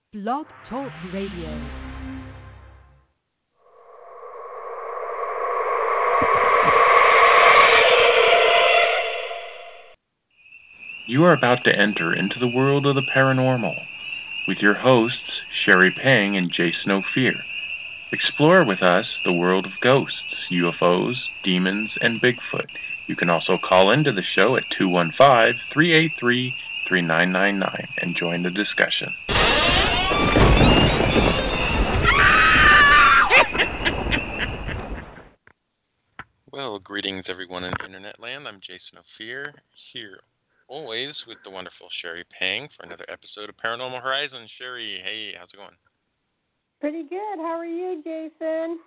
Blog Talk Radio. You are about to enter into the world of the paranormal with your hosts, Sherry Pang and Jason Ophir. Explore with us the world of ghosts, UFOs, demons, and Bigfoot. You can also call into the show at 215-383-3999 and join the discussion. Well, greetings everyone in Internet Land. I'm Jason Ophir, here always with the wonderful Sherry Pang for another episode of Paranormal Horizon. Sherry, hey, how's it going? Pretty good. How are you, Jason?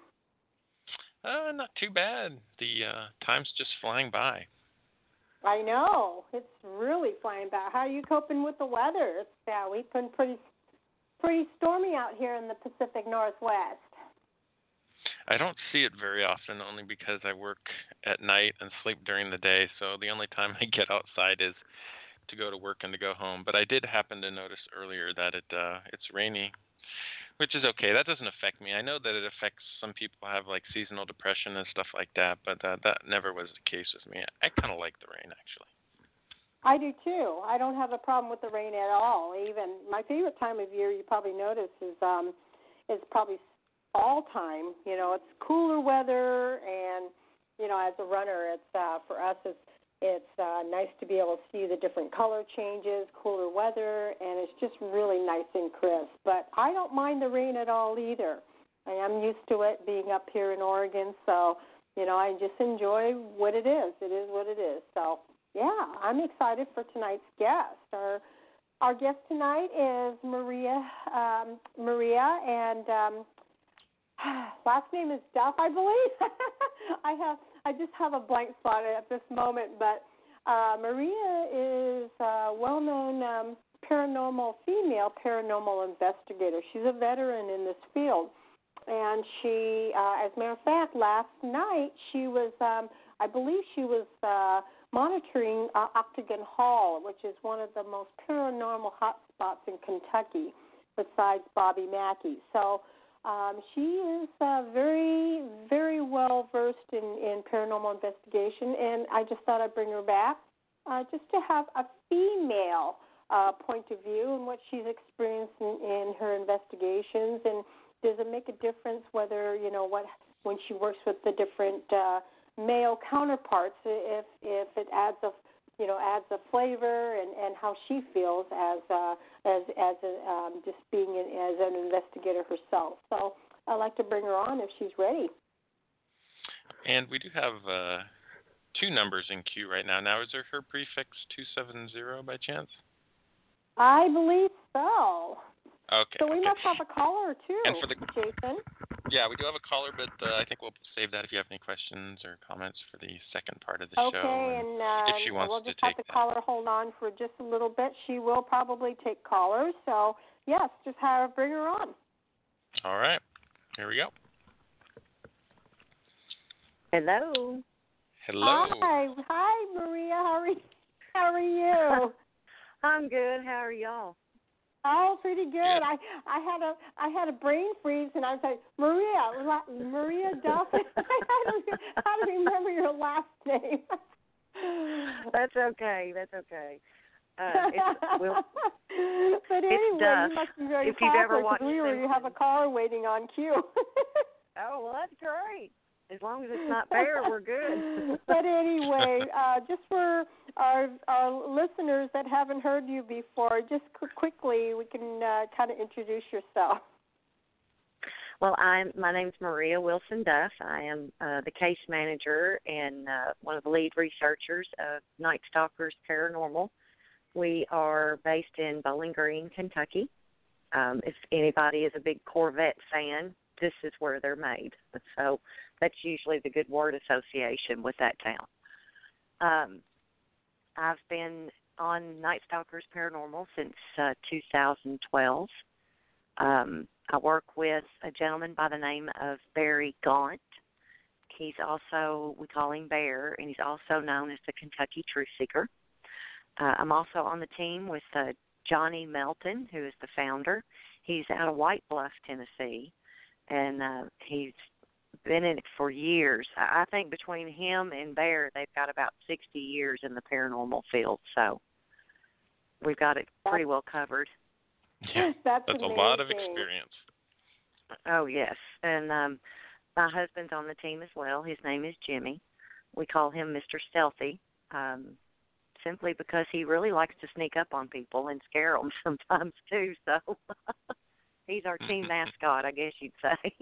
Not too bad. The time's just flying by. I know. It's really flying by. How are you coping with the weather? We've been pretty stormy out here in the Pacific Northwest. I don't see it very often, only because I work at night and sleep during the day, so the only time I get outside is to go to work and to go home. But I did happen to notice earlier that it's rainy, which is okay. That doesn't affect me. I know that it affects some people who have like seasonal depression and stuff like that, but that never was the case with me. I kind of like the rain, actually. I do too. I don't have a problem with the rain at all. Even my favorite time of year, you probably notice, is probably fall time. You know, it's cooler weather, and you know, as a runner, it's for us, it's nice to be able to see the different color changes, cooler weather, and it's just really nice and crisp. But I don't mind the rain at all either. I am used to it being up here in Oregon, so you know, I just enjoy what it is. It is what it is. So yeah, I'm excited for tonight's guest. Our guest tonight is Maria, and last name is Duff, I believe. I just have a blank spot at this moment, but Maria is a well-known female paranormal investigator. She's a veteran in this field, and she, as a matter of fact, last night she was, I believe she was monitoring Octagon Hall, which is one of the most paranormal hotspots in Kentucky, besides Bobby Mackey. So she is very, very well versed in paranormal investigation, and I just thought I'd bring her back just to have a female point of view and what she's experienced in her investigations. And does it make a difference whether, you know, when she works with the different male counterparts, if it adds a flavor and how she feels as just being as an investigator herself. So I'd like to bring her on if she's ready. And we do have two numbers in queue right now. Now, is there her prefix 270 by chance? I believe so. Okay. So we must have a caller or two, and Jason. Yeah, we do have a caller, but I think we'll save that if you have any questions or comments for the second part of the show. Okay, and if she wants we'll to just take have the caller hold on for just a little bit. She will probably take callers, so yes, just bring her on. All right, here we go. Hello. Hello. Hi, Maria. How are you? I'm good. How are y'all? Oh, pretty good. Yeah. I had a brain freeze, and I was like, Maria Duff. How to remember your last name? That's okay. But anyway, you must be very if you've ever watched we already have a caller waiting on queue. Oh, well, that's great. As long as it's not fair, we're good. But anyway, just for our listeners that haven't heard you before, just quickly, we can kind of introduce yourself. Well, my name's Maria Wilson Duff. I am the case manager and one of the lead researchers of Night Stalkers Paranormal. We are based in Bowling Green, Kentucky. If anybody is a big Corvette fan, this is where they're made. So that's usually the good word association with that town. I've been on Night Stalkers Paranormal since 2012. I work with a gentleman by the name of Barry Gaunt. He's also, we call him Bear, and he's also known as the Kentucky Truth Seeker. I'm also on the team with Johnny Melton, who is the founder. He's out of White Bluff, Tennessee, and he's been in it for years. I think between him and Bear, they've got about 60 years in the paranormal field, so we've got it pretty well covered. Yeah, that's amazing. a lot of experience. Oh, yes. And my husband's on the team as well. His name is Jimmy. We call him Mr. Stealthy, simply because he really likes to sneak up on people and scare them sometimes, too. So he's our team mascot, I guess you'd say.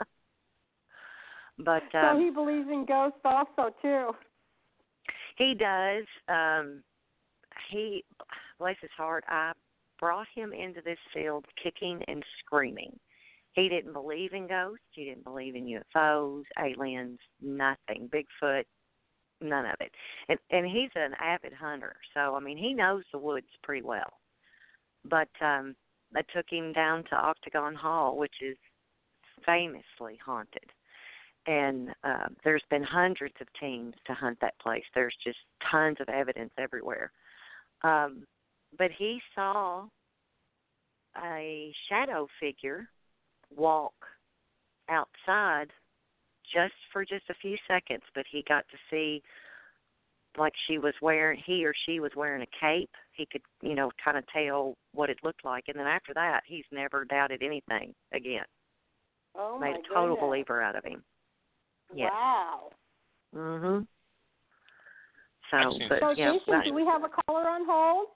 But so he believes in ghosts also, too. He does. He, bless his heart, I brought him into this field kicking and screaming. He didn't believe in ghosts. He didn't believe in UFOs, aliens, nothing. Bigfoot, none of it. And he's an avid hunter, so, I mean, he knows the woods pretty well. But I took him down to Octagon Hall, which is famously haunted. And there's been hundreds of teams to hunt that place. There's just tons of evidence everywhere. But he saw a shadow figure walk outside for just a few seconds, but he got to see, like, he or she was wearing a cape. He could, kind of tell what it looked like. And then after that, he's never doubted anything again. Oh, Made a total believer out of him. Yes. Wow. Mhm. So, Jason, do we have a caller on hold?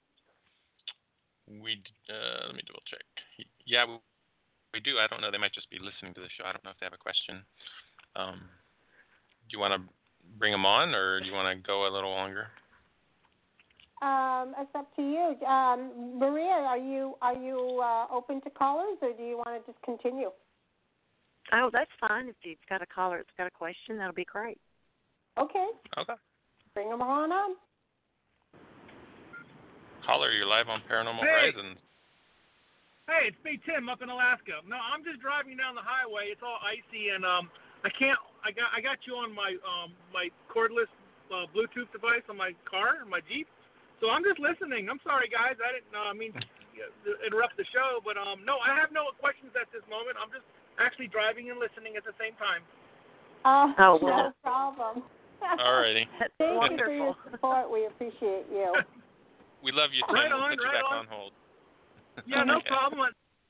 Let me double check. Yeah, we do. I don't know. They might just be listening to the show. I don't know if they have a question. Do you want to bring them on, or do you want to go a little longer? It's up to you. Maria, are you open to callers, or do you want to just continue? Oh, that's fine. If you've got a caller that's got a question, that'll be great. Okay. Bring them on up. Caller, you're live on Paranormal Horizons. Hey, it's me, Tim, up in Alaska. No, I'm just driving down the highway. It's all icy, and I got you on my my cordless Bluetooth device on my car, my Jeep. So I'm just listening. I'm sorry, guys. I didn't mean to interrupt the show, but no, I have no questions at this moment. I'm just actually driving and listening at the same time. Oh, no problem. Alrighty. Thank you for your support. We appreciate you. We love you, Tim. We'll put you back on hold. Yeah, no problem.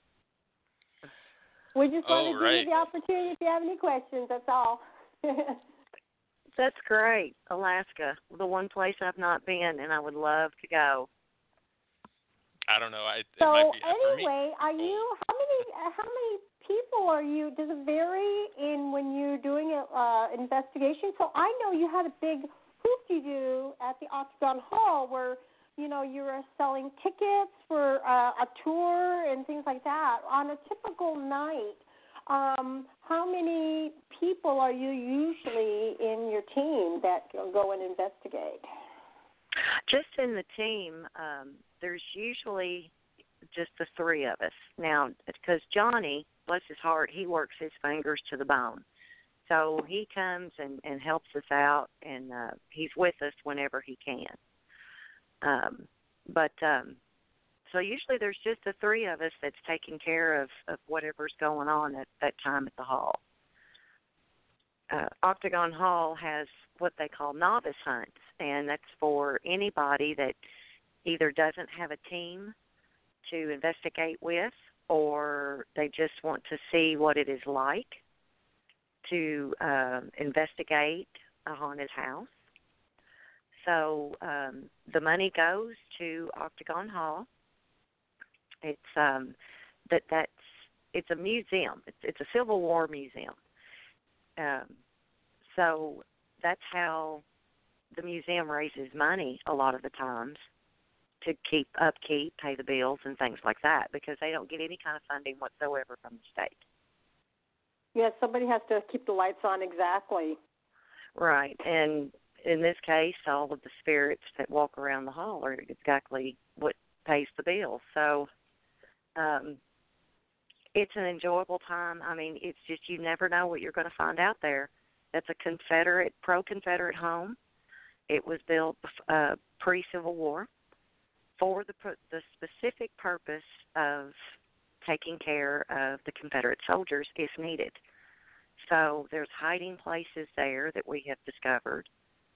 We just want to give you the opportunity if you have any questions. That's all. That's great. Alaska, the one place I've not been, and I would love to go. I don't know. Anyway, are you? How many people are you? Does it vary in when you're doing an investigation? So I know you had a big hoop to do at the Octagon Hall where you were selling tickets for a tour and things like that. On a typical night, how many people are you usually in your team that go and investigate? Just in the team, there's usually just the three of us. Now, because Johnny, bless his heart, he works his fingers to the bone. So he comes and helps us out, and he's with us whenever he can. So usually there's just the three of us that's taking care of whatever's going on at that time at the hall. Octagon Hall has what they call novice hunts, and that's for anybody that either doesn't have a team to investigate with, or they just want to see what it is like to investigate a haunted house. So the money goes to Octagon Hall. It's it's a museum. It's a Civil War museum. So that's how the museum raises money a lot of the times to keep upkeep, pay the bills, and things like that, because they don't get any kind of funding whatsoever from the state. Yes, somebody has to keep the lights on, exactly. Right, and in this case, all of the spirits that walk around the hall are exactly what pays the bill. So it's an enjoyable time. I mean, it's just you never know what you're going to find out there. That's a pro-Confederate home. It was built pre-Civil War. for the specific purpose of taking care of the Confederate soldiers if needed. So there's hiding places there that we have discovered.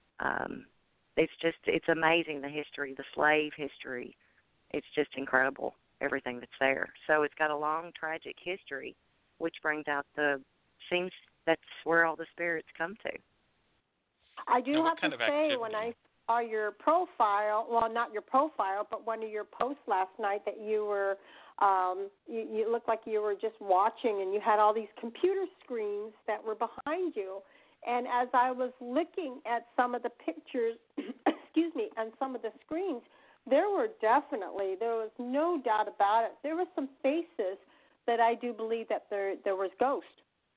It's amazing, the history, the slave history. It's just incredible, everything that's there. So it's got a long, tragic history, which brings out seems that's where all the spirits come to. I do now, have to say, when I saw your profile, well, not your profile, but one of your posts last night, that you were, you looked like you were just watching, and you had all these computer screens that were behind you. And as I was looking at some of the pictures, excuse me, and some of the screens, there was no doubt about it, there were some faces that I do believe that there was ghosts.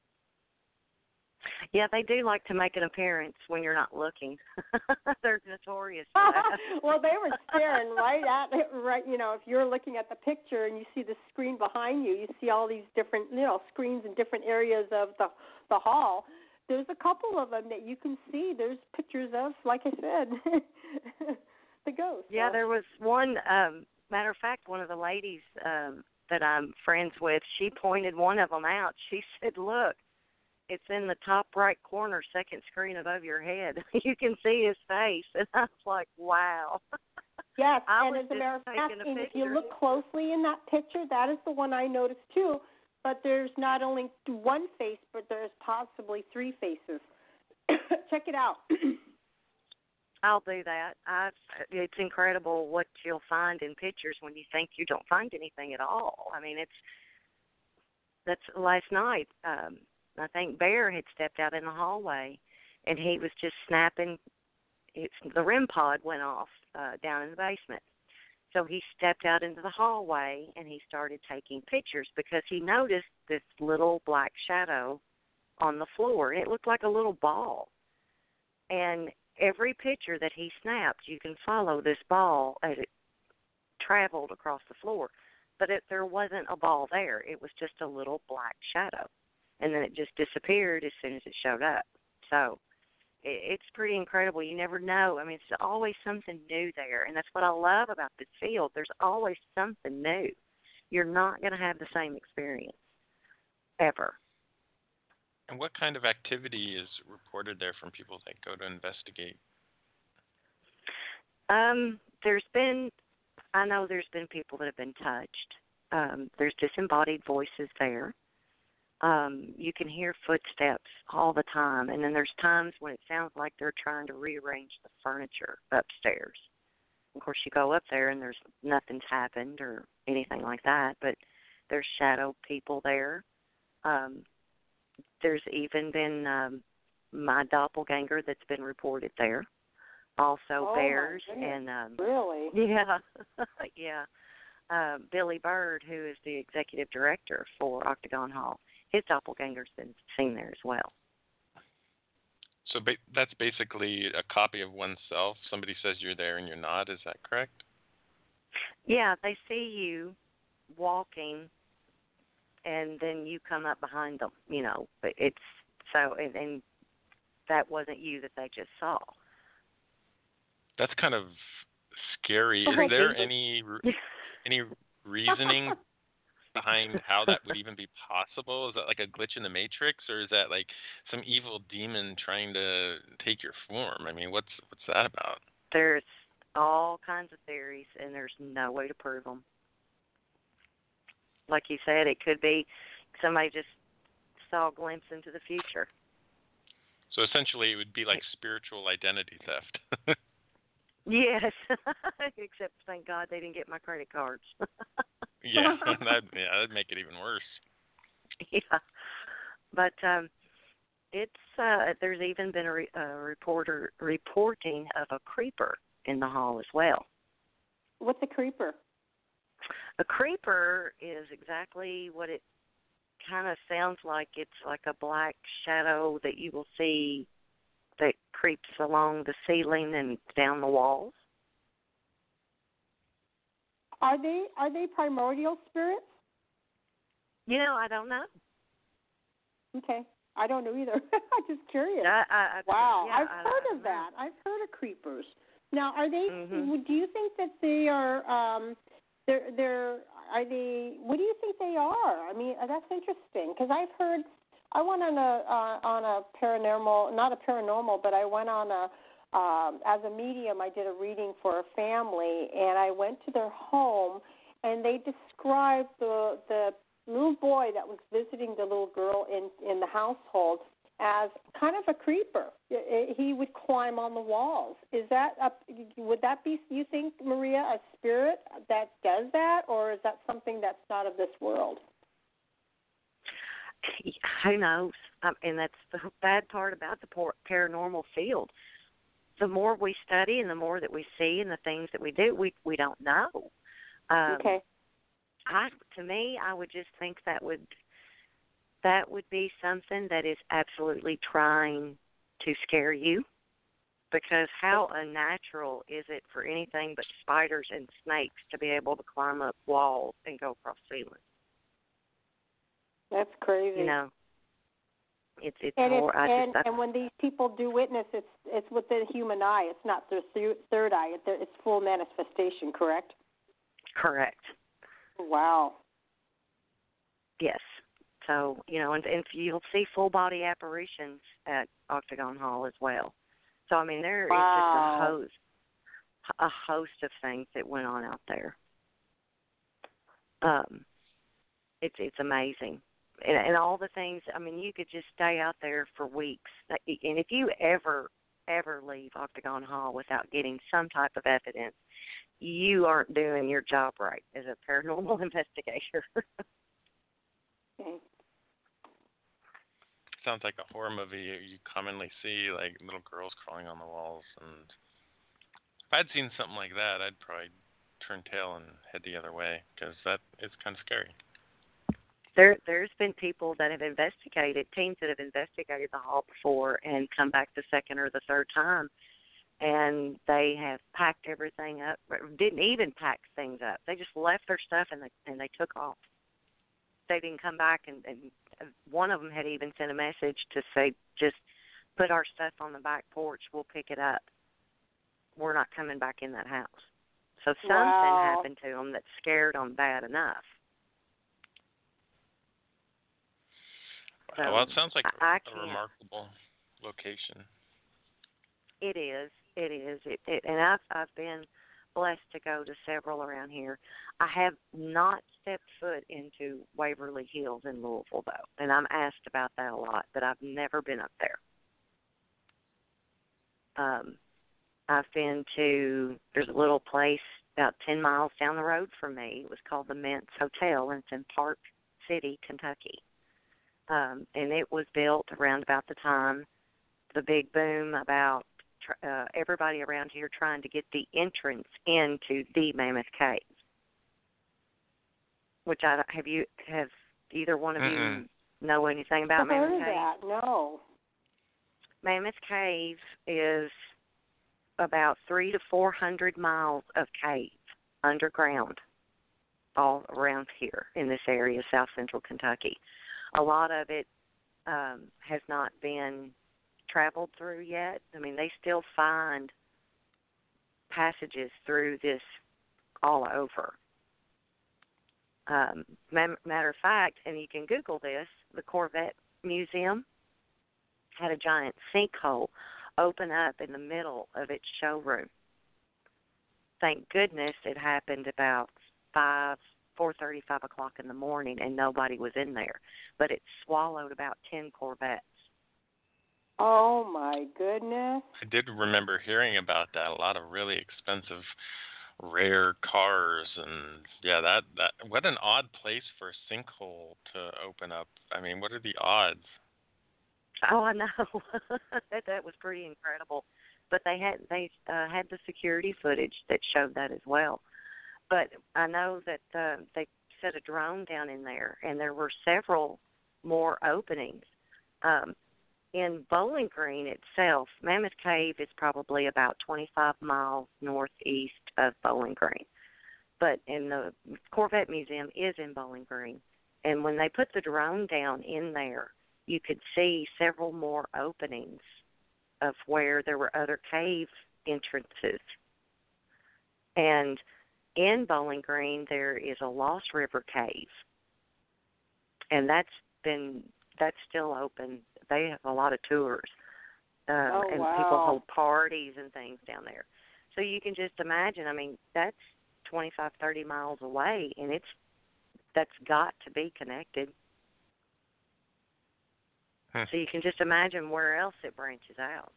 Yeah, they do like to make an appearance when you're not looking. They're notorious for that. Well, they were staring right at it, right, if you're looking at the picture and you see the screen behind you, you see all these different, screens in different areas of the hall. There's a couple of them that you can see. There's pictures of, like I said, the ghost. Yeah, there was one, matter of fact, one of the ladies that I'm friends with, she pointed one of them out. She said, look, it's in the top right corner, second screen above your head. You can see his face. And I was like, wow. Yes, and as a matter of fact, if you look closely in that picture, that is the one I noticed too. But there's not only one face, but there's possibly three faces. Check it out. I'll do that. It's incredible what you'll find in pictures when you think you don't find anything at all. I mean, that's last night. I think Bear had stepped out in the hallway, and he was just snapping. The REM pod went off down in the basement. So he stepped out into the hallway, and he started taking pictures because he noticed this little black shadow on the floor, and it looked like a little ball. And every picture that he snapped, you can follow this ball as it traveled across the floor. But there wasn't a ball there. It was just a little black shadow. And then it just disappeared as soon as it showed up. So it's pretty incredible. You never know. I mean, it's always something new there, and that's what I love about this field. There's always something new. You're not going to have the same experience ever. And what kind of activity is reported there from people that go to investigate? I know there's been people that have been touched. There's disembodied voices there. You can hear footsteps all the time, and then there's times when it sounds like they're trying to rearrange the furniture upstairs. Of course, you go up there and nothing's happened or anything like that, but there's shadow people there. There's even been my doppelganger that's been reported there. Also bears and really? Yeah, yeah. Billy Bird, who is the executive director for Octagon Hall. His doppelganger's been seen there as well. So that's basically a copy of oneself. Somebody says you're there and you're not. Is that correct? Yeah, they see you walking, and then you come up behind them. But it's so, and that wasn't you that they just saw. That's kind of scary. Is there any reasoning behind how that would even be possible? Is that like a glitch in the Matrix, or is that like some evil demon trying to take your form? I mean, what's that about? There's all kinds of theories, and there's no way to prove them. Like you said, it could be somebody just saw a glimpse into the future. So essentially, it would be like spiritual identity theft. Yes, except thank God they didn't get my credit cards. Yeah, that'd make it even worse. Yeah, but there's even been a reporting of a creeper in the hall as well. What's a creeper? A creeper is exactly what it kind of sounds like. It's like a black shadow that you will see that creeps along the ceiling and down the walls. Are they primordial spirits? I don't know. Okay, I don't know either. I'm just curious. Wow, I've heard of that. I've heard of creepers. Now, are they? Do you think that they are? They're. Are they? What do you think they are? I mean, that's interesting because I've heard. I went on a paranormal, not a paranormal, but I went on a. As a medium, I did a reading for a family, and I went to their home, and they described the little boy that was visiting the little girl in the household as kind of a creeper. He would climb on the walls. Would that be, you think, Maria, a spirit that does that, or is that something that's not of this world? Who knows? And that's the bad part about the paranormal field. The more we study and the more that we see and the things that we do, we don't know. Okay. To me, I would just think that would be something that is absolutely trying to scare you, because how unnatural is it for anything but spiders and snakes to be able to climb up walls and go across ceilings? That's crazy. You know, it's and when these people do witness, it's with the human eye. It's not their third eye. It's full manifestation. Correct. Correct. Wow. Yes. So, you know, and you'll see full-body apparitions at Octagon Hall as well. So, I mean, there is just a host of things that went on out there. It's amazing. And all the things, I mean, you could just stay out there for weeks. And if you ever leave Octagon Hall without getting some type of evidence, you aren't doing your job right as a paranormal investigator. Okay. Sounds like a horror movie you commonly see, like little girls crawling on the walls. And if I'd seen something like that, I'd probably turn tail and head the other way, because that is kind of scary. There's been people that have investigated, teams that have investigated the hall before and come back the second or the third time, and they have packed everything up, didn't even pack things up. They just left their stuff and they took off. They didn't come back, and one of them had even sent a message to say, just put our stuff on the back porch, we'll pick it up. We're not coming back in that house. So something happened to them that scared them bad enough. So well, it sounds like a remarkable location. It is. And I've been blessed to go to several around here. I have not stepped foot into Waverly Hills in Louisville, though, and I'm asked about that a lot, but I've never been up there. I've been to, there's a little place about 10 miles down the road from me. It was called the Mintz Hotel, and it's in Park City, Kentucky. And it was built around about the time the big boom about everybody around here trying to get the entrance into the Mammoth Cave. Which have either one of you know anything about Mammoth Cave? I've heard of that. No. Mammoth Cave is about 300 to 400 miles of cave underground all around here in this area, south central Kentucky. A lot of it has not been traveled through yet. I mean, they still find passages through this all over. Matter of fact, and you can Google this, the Corvette Museum had a giant sinkhole open up in the middle of its showroom. Thank goodness it happened about 4:30, 5 o'clock in the morning, and nobody was in there. But it swallowed about 10 Corvettes. Oh, my goodness. I did remember hearing about that. A lot of really expensive, rare cars. And, yeah, that what an odd place for a sinkhole to open up. I mean, what are the odds? Oh, I know. That was pretty incredible. But they had the security footage that showed that as well. But I know that they set a drone down in there, and there were several more openings. In Bowling Green itself, Mammoth Cave is probably about 25 miles northeast of Bowling Green. But in the Corvette Museum is in Bowling Green. And when they put the drone down in there, you could see several more openings of where there were other cave entrances And in Bowling Green, there is a Lost River Cave, and that's still open. They have a lot of tours, and people hold parties and things down there. So you can just imagine. I mean, that's 25, 30 miles away, and that's got to be connected. So you can just imagine where else it branches out.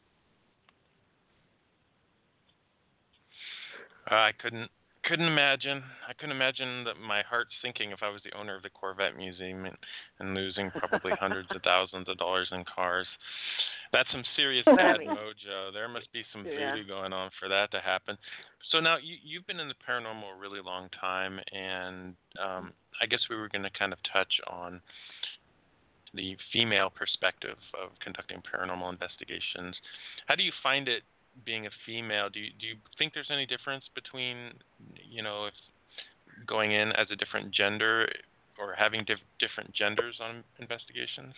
I couldn't imagine. I couldn't imagine that my heart sinking if I was the owner of the Corvette Museum and losing probably hundreds of thousands of dollars in cars. That's some serious bad mojo. There must be some voodoo going on for that to happen. So now you've been in the paranormal a really long time, and I guess we were going to kind of touch on the female perspective of conducting paranormal investigations. How do you find it being a female? Do you think there's any difference between, if going in as a different gender or having different genders on investigations?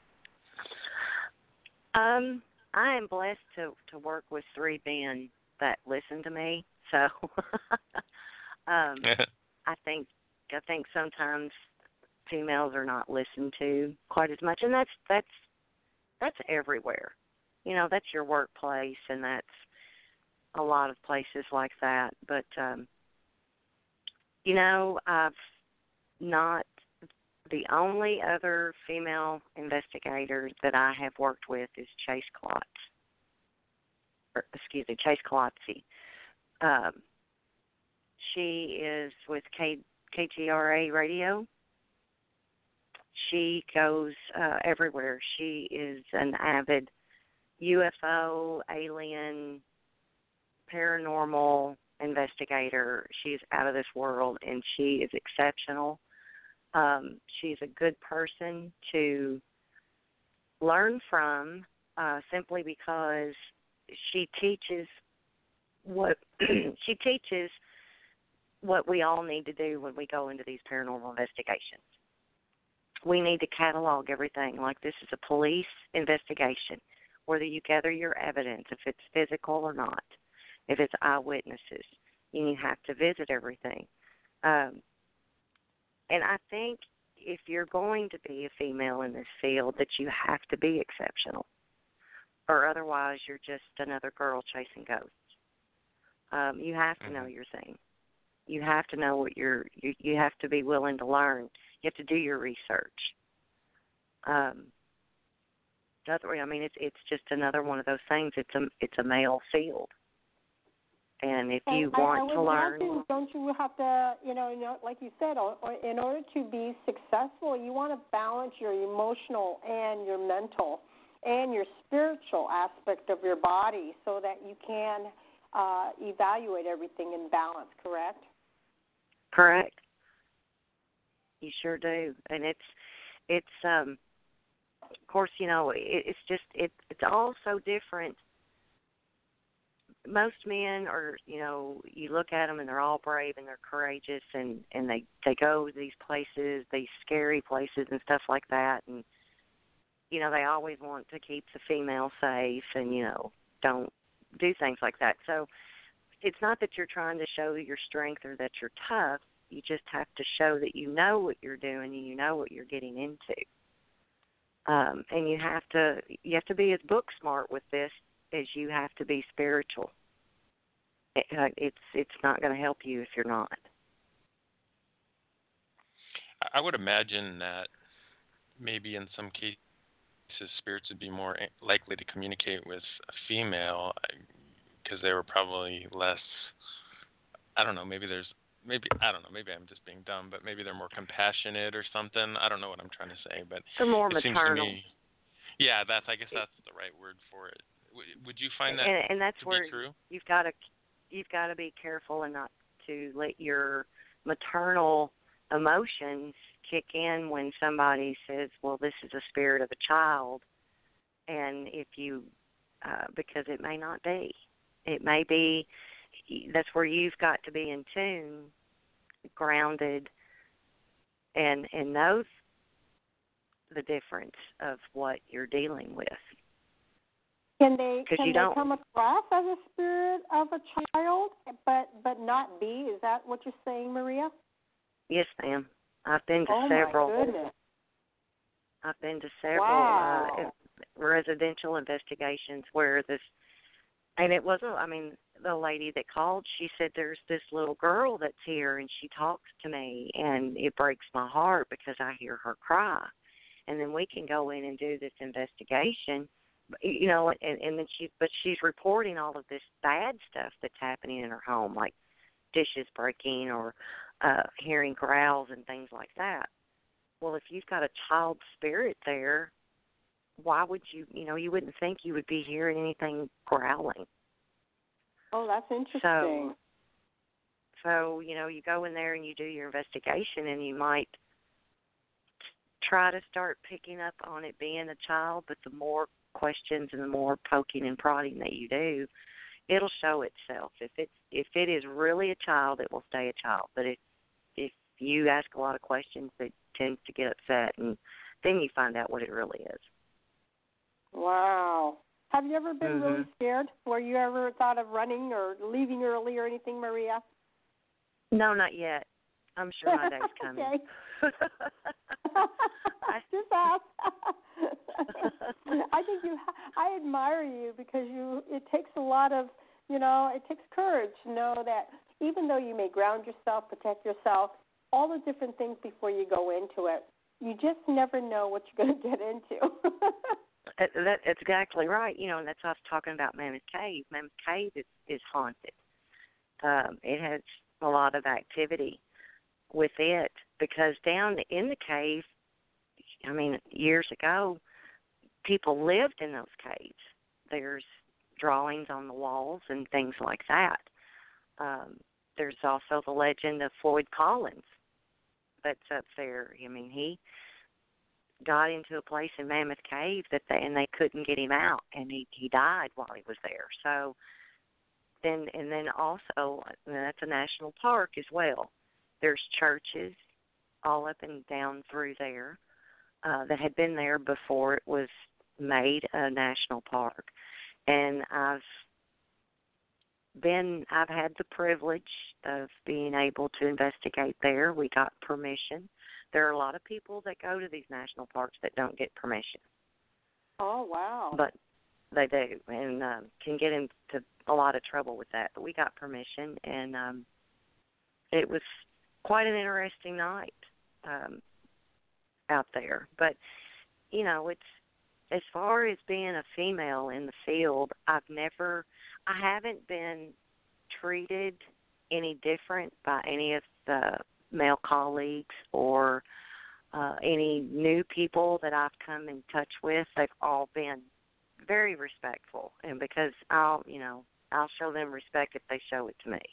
I am blessed to work with 3 men that listen to me. So I think sometimes females are not listened to quite as much, and that's everywhere. That's your workplace, and that's a lot of places like that. But I've not. The only other female investigator that I have worked with is Chase Colozzi. She is with KGRA Radio. She goes everywhere. She is an avid UFO, alien, paranormal investigator. She's out of this world, and she is exceptional. She's a good person to learn from, simply because she teaches what we all need to do when we go into these paranormal investigations. We need to catalog everything. Like, this is a police investigation, whether you gather your evidence, if it's physical or not, if it's eyewitnesses. You have to visit everything. And I think if you're going to be a female in this field, that you have to be exceptional, or otherwise you're just another girl chasing ghosts. You have to know your thing. You have to know what you have to be willing to learn. You have to do your research. It's just another one of those things. It's a male field. And if you want to learn, don't you have to, like you said, in order to be successful, you want to balance your emotional and your mental and your spiritual aspect of your body so that you can evaluate everything in balance, correct? Correct. You sure do. And it's of course, it's all so different. Most men are, you look at them and they're all brave and they're courageous and they go to these places, these scary places and stuff like that. And, they always want to keep the female safe and, don't do things like that. So it's not that you're trying to show your strength or that you're tough. You just have to show that you know what you're doing and you know what you're getting into. And you have to be as book smart with this as you have to be spiritual. It's not going to help you if you're not. I would imagine that maybe in some cases spirits would be more likely to communicate with a female because they were probably less. I don't know. Maybe I'm just being dumb, but maybe they're more compassionate or something. I don't know what I'm trying to say, but they're more it maternal. Seems to me, yeah, I guess that's the right word for it. Would you find that and that's to where be true? You've got to be careful and not to let your maternal emotions kick in when somebody says, well, this is a spirit of a child. And if you, because it may not be. It may be, that's where you've got to be in tune, grounded, and know the difference of what you're dealing with. Can they you don't. come across as a spirit of a child, but not be? Is that what you're saying, Maria? Yes, ma'am. I've been to Oh several. My goodness. I've been to several Wow. residential investigations where this, and it wasn't. I mean, the lady that called, she said, "There's this little girl that's here, and she talks to me, and it breaks my heart because I hear her cry." And then we can go in and do this investigation, you know, and then she's reporting all of this bad stuff that's happening in her home, like dishes breaking or hearing growls and things like that. Well, if you've got a child spirit there, why would you wouldn't think you would be hearing anything growling. Oh, that's interesting. So, you go in there and you do your investigation, and you might try to start picking up on it being a child, but the more questions and the more poking and prodding that you do, it'll show itself. If it is really a child, it will stay a child. But if you ask a lot of questions, it tends to get upset, and then you find out what it really is. Wow. Have you ever been Mm-hmm. really scared? Were you ever thought of running or leaving early or anything, Maria? No, not yet. I'm sure my day's coming. Okay. Just ask. I think I admire you because it takes a lot of, it takes courage to know that even though you may ground yourself, protect yourself, all the different things before you go into it, you just never know what you're going to get into. That's exactly right. And that's what I was talking about Mammoth Cave. Mammoth Cave is haunted. It has a lot of activity with it because down in the cave, years ago, people lived in those caves. There's drawings on the walls and things like that. There's also the legend of Floyd Collins that's up there. He got into a place in Mammoth Cave and they couldn't get him out, and he died while he was there. So then also that's a national park as well. There's churches all up and down through there that had been there before it was made a national park. And I've had the privilege of being able to investigate there. We got permission. There are a lot of people that go to these national parks that don't get permission. Oh, wow. But they do, and can get into a lot of trouble with that. But we got permission, and it was quite an interesting night out there. But, it's as far as being a female in the field, I haven't been treated any different by any of the male colleagues or any new people that I've come in touch with. They've all been very respectful, and because I'll show them respect if they show it to me.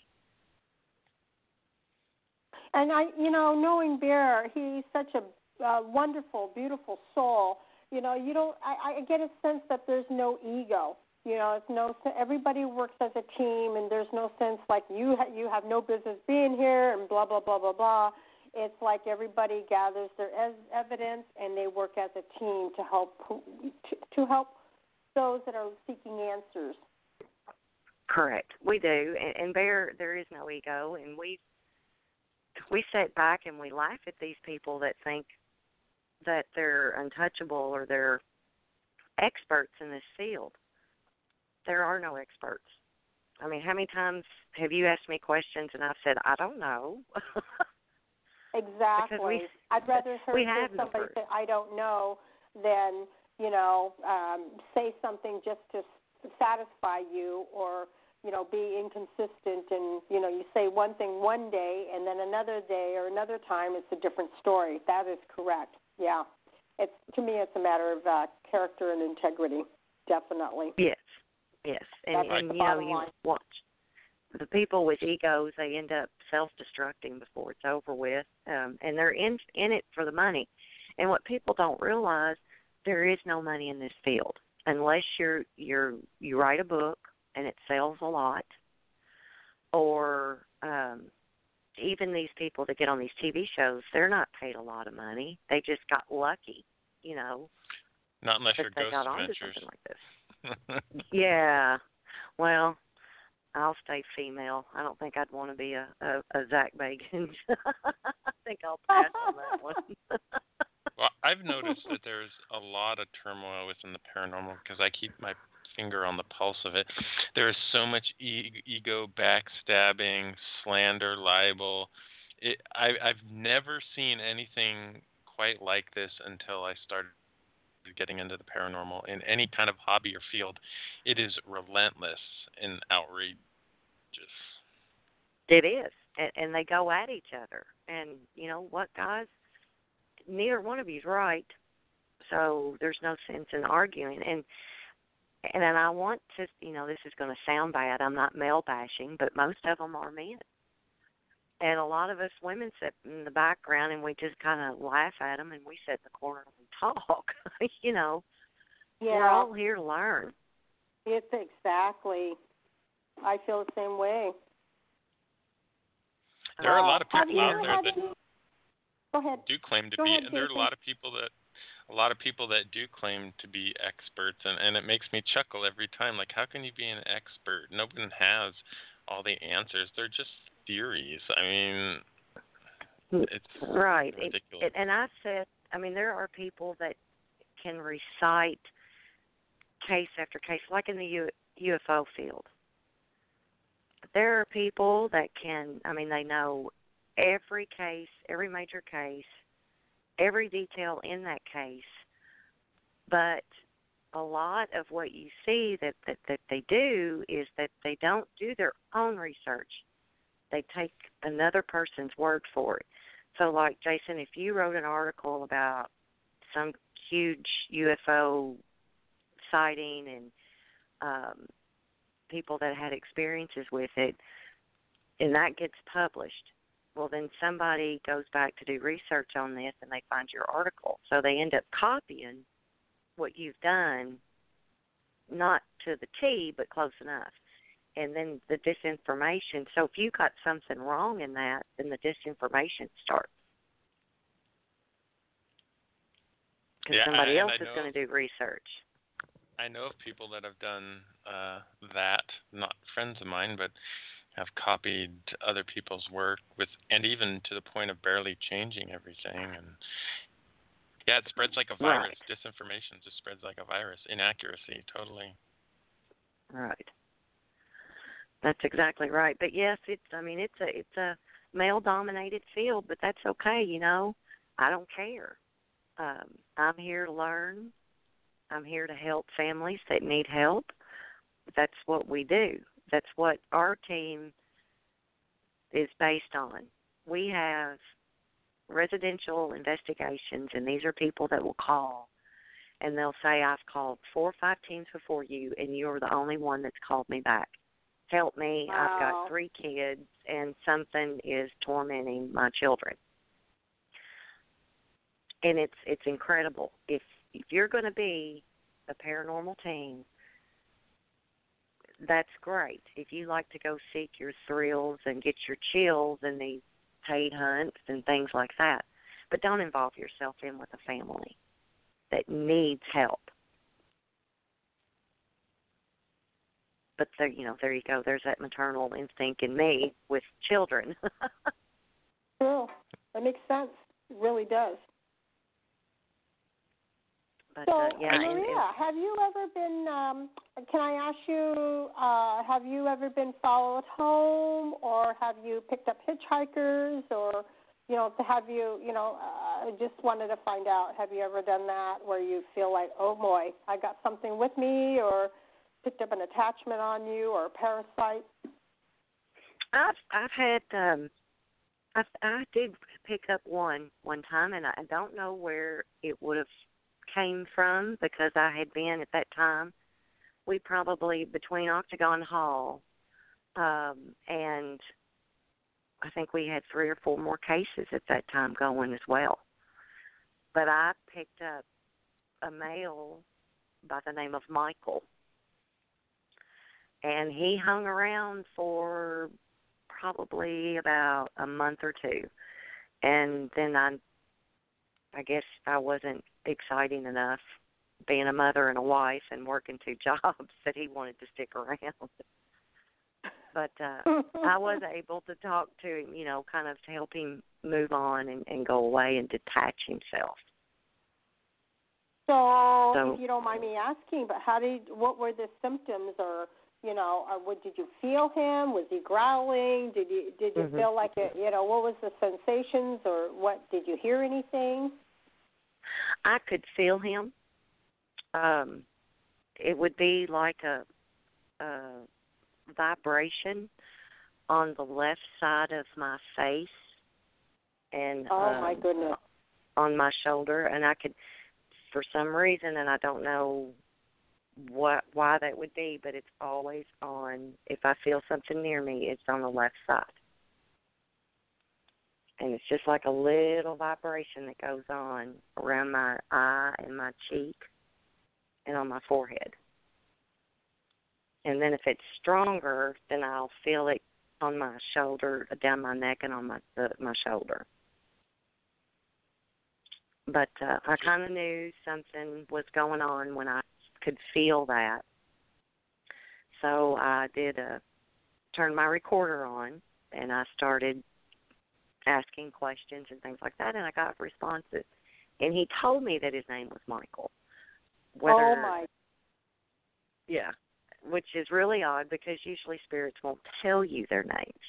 And knowing Bear, he's such a wonderful, beautiful soul. I get a sense that there's no ego. Everybody works as a team, and there's no sense like you have no business being here and blah, blah, blah, blah, blah. It's like everybody gathers their evidence, and they work as a team to help those that are seeking answers. Correct. We do. And there is no ego, and we sit back and we laugh at these people that think that they're untouchable or they're experts in this field. There are no experts. How many times have you asked me questions and I've said, I don't know? Exactly. I'd rather hear somebody say, I don't know, than, say something just to satisfy you or, be inconsistent and, you say one thing one day and then another day or another time it's a different story. That is correct. Yeah. To me, it's a matter of character and integrity, definitely. Yes. And you watch the people with egos, they end up self-destructing before it's over with, and they're in it for the money. And what people don't realize, there is no money in this field unless you write a book and it sells a lot, or even these people that get on these TV shows, they're not paid a lot of money. They just got lucky, Not unless you're they Ghost got onto Adventures. something like this. Yeah. Well, I'll stay female. I don't think I'd want to be a Zach Bagans. I think I'll pass on that one. Well, I've noticed that there's a lot of turmoil within the paranormal because I keep my finger on the pulse of it. There is so much ego, backstabbing, slander, libel. I've never seen anything quite like this until I started getting into the paranormal in any kind of hobby or field. It is relentless and outrageous. It is, and they go at each other. And you know what, guys? Neither one of you's right, so there's no sense in arguing. And I want to, this is going to sound bad. I'm not male bashing, but most of them are men. And a lot of us women sit in the background and we just kind of laugh at them and we sit in the corner and talk. Yeah. We're all here to learn. It's exactly. I feel the same way. There are a lot of people out there that Go ahead. do claim to Go be. ahead, There are Jason. a lot of people that do claim to be experts, and it makes me chuckle every time. Like, how can you be an expert? No one has all the answers. They're just theories. I mean, it's right. ridiculous. And I said, there are people that can recite case after case, like in the UFO field. There are people that can, they know every case, every major case, every detail in that case, but a lot of what you see that they do is that they don't do their own research. They take another person's word for it. So, like, Jason, if you wrote an article about some huge UFO sighting and people that had experiences with it, and that gets published, well, then somebody goes back to do research on this and they find your article. So they end up copying what you've done, not to the T, but close enough. And then the disinformation. So if you got something wrong in that, then the disinformation starts. Because somebody else is going to do research. I know of people that have done that, not friends of mine, but have copied other people's work and even to the point of barely changing everything. And yeah, it spreads like a virus. Right. Disinformation just spreads like a virus. Inaccuracy, totally. Right. That's exactly right. But yes, it's a male-dominated field, but that's okay. I don't care. I'm here to learn. I'm here to help families that need help. That's what we do. That's what our team is based on. We have residential investigations, and these are people that will call, and they'll say, I've called 4 or 5 teams before you, and you're the only one that's called me back. Help me. Wow. I've got 3 kids, and something is tormenting my children. And it's incredible. If you're going to be a paranormal team, that's great. If you like to go seek your thrills and get your chills in these paid hunts and things like that, but don't involve yourself in with a family that needs help. But there you go. There's that maternal instinct in me with children. Cool. That makes sense. It really does. But, So, yeah, Maria, have you ever been, can I ask you, have you ever been followed home, or have you picked up hitchhikers, or, have you, just wanted to find out, have you ever done that where you feel like, oh, boy, I got something with me, or picked up an attachment on you, or a parasite? I've had, I did pick up one time, and I don't know where it would have came from, because I had been at that time, we probably between Octagon Hall and I think we had 3 or 4 more cases at that time going as well. But I picked up a male by the name of Michael, and he hung around for probably about a month or 2, and then I guess I wasn't exciting enough being a mother and a wife and working 2 jobs that he wanted to stick around. But I was able to talk to him, kind of to help him move on and go away and detach himself. So, if you don't mind me asking, but what were the symptoms, or did you feel him? Was he growling? Did you feel like it? What was the sensations, or what? Did you hear anything? I could feel him. It would be like a vibration on the left side of my face, and oh my goodness, on my shoulder, and I could, for some reason, and I don't know why that would be, but it's always on. If I feel something near me, it's on the left side. And it's just like a little vibration that goes on around my eye and my cheek and on my forehead. And then if it's stronger, then I'll feel it on my shoulder, down my neck, and on my shoulder. But I kind of knew something was going on when I could feel that. So I did turn my recorder on, and I started asking questions and things like that, and I got responses. And he told me that his name was Michael. Oh, my. Yeah, which is really odd because usually spirits won't tell you their names.